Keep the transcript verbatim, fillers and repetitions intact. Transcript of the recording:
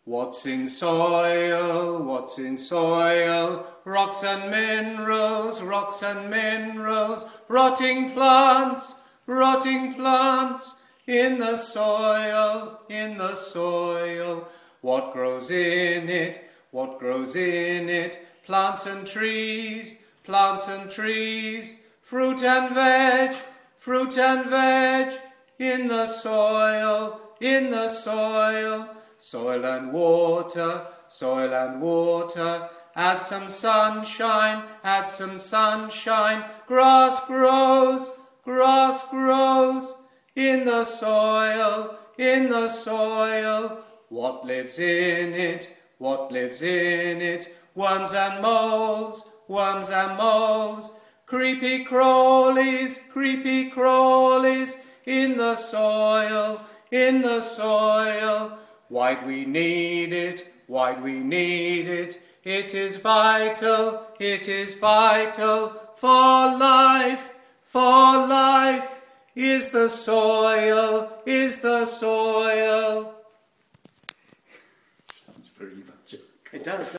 What's in soil, what's in soil? Rocks and minerals, rocks and minerals, rotting plants, rotting plants, in the soil, in the soil. What grows in it, what grows in it? Plants and trees, plants and trees, fruit and veg, fruit and veg, in the soil, in the soil. Soil and water, soil and water, add some sunshine, add some sunshine. Grass grows, grass grows, in the soil, in the soil. What lives in it, what lives in it? Worms and moles, worms and moles, creepy crawlies, creepy crawlies, in the soil, in the soil. Why'd we need it? Why'd we need it? It is vital, it is vital for life, for life is the soil, is the soil. Sounds very magical. It does.